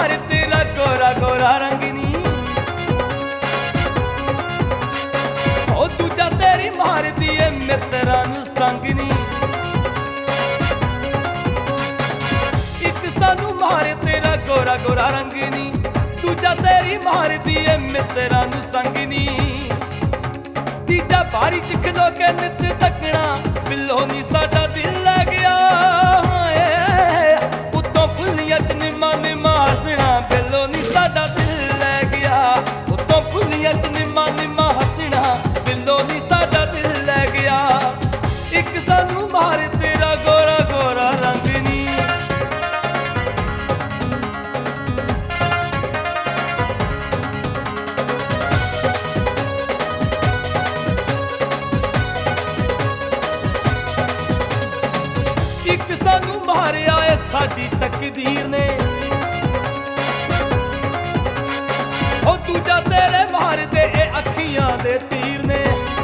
मारे तेरा गोरा गोरा रंग नी, ओ दूजा तेरी मार दिए मित्रा नू संग नी। एक सानू मारे तेरा गोरा गोरा रंग नी, दूजा तेरी मार दिए मित्रा नू संग नी। तीजा बारी च खलो के नित तकना बिल्लो नी साडा दिल लै गया, उत्तों फुलियां च निम्मा निम्मा हसना बिल्लो नी साडा दिल लै गया। उत्तों फुलियां च निम्मा निम्मा हसना बिल्लो नी साडा दिल लै गया। एक सानू मार तेरा गोरा गोरा रंग नी, एक सानू मारिया है साडी तकदीर ने, ओ दूजा तेरे मार दे ए अखियां दे तीर ने।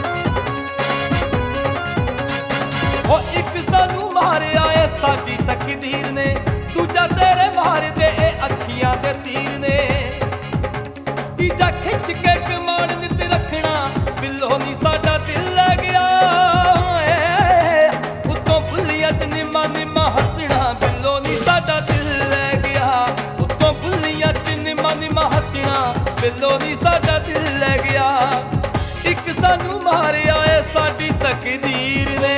ओ एक सानू मारिया है साडी तकदीर ने, दूजा तेरे मार दे ए अखियां दे तीर ने। तीजा खिंच के कमान नित रखना बिल्लो नी साडा दिल लै गया, निम्मा निम्मा हसना बिल्लो नी साडा दिल लै गया। उत्तों फुलियां च निम्मा निम्मा हसना बिल्लो नी साडा दिल लै गया। एक सानू मारिया है साडी तकदीर ने।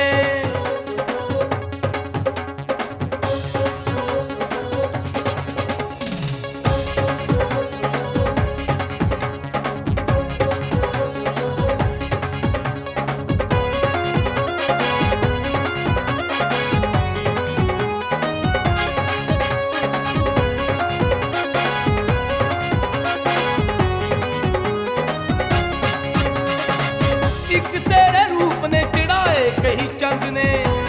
एक तेरे रूप ने चढ़ाए कई चंद ने,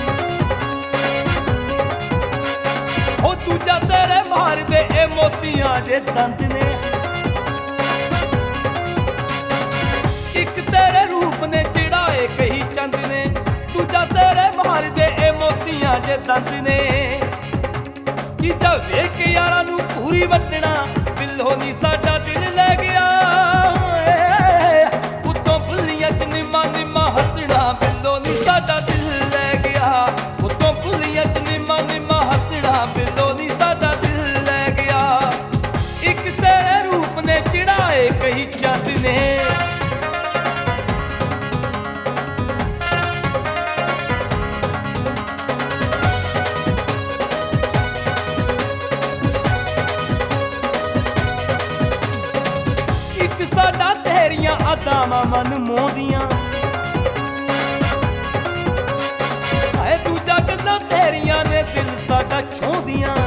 ओ दूजा तेरे मार दे ए मोतियां दे दंद ने। एक तेरे रूप ने चढ़ाए कई चंद ने, दूजा तेरे मार दे ए मोतियां दे दंद ने। तीजा वेख यारा नू पूरी वटना बिल्लो नी साडा दिल लै गया, निम्मा निम्मा हसना बिल्लो नी साडा दिल लै गया। उत्तों फुलियां च निम्मा निम्मा हसना बिल्लो नी साडा दिल लै गया। एक तेरे रूप ने चढ़ाए कई चंद ने, एक साडा तेरियां अदावां मन मोहदियां, है दूजा गल्लां तेरियां ने दिल साडा छोंदियां।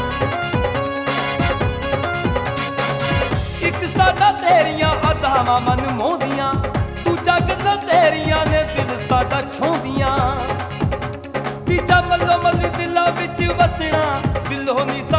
एक साडा तेरियां अदावां मन मोहदियां, दूजा गल्लां तेरियां ने दिल साडा छोंदियां। तीजा मल्लो मल्ली दिलां विच वसना बिल्लो नी